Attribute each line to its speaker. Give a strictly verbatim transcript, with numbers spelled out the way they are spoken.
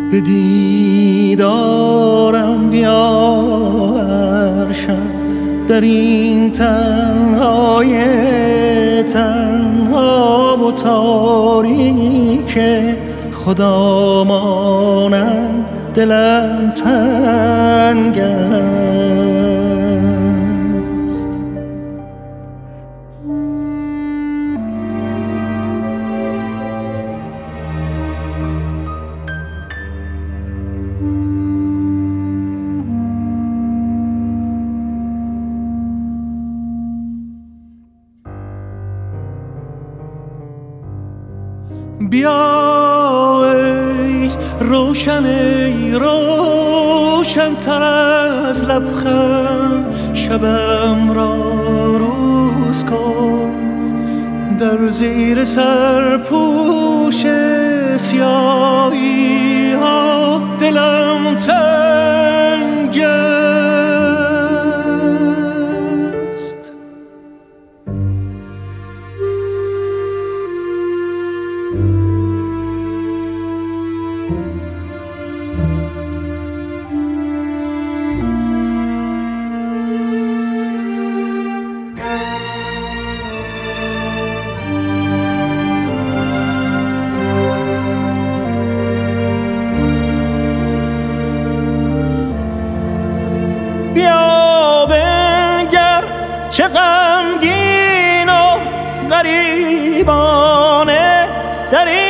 Speaker 1: به دیدارم بیار شب در این تنهای تنها و تاریک خدا مانند دلم تنگ است. بیا ای روشن ای روشن تر از لبخند، شبم را روز کن در زیر سرپوش سیاهی ها دلم تنگ است. بیا بنگر چه غمگین و غریبانه در این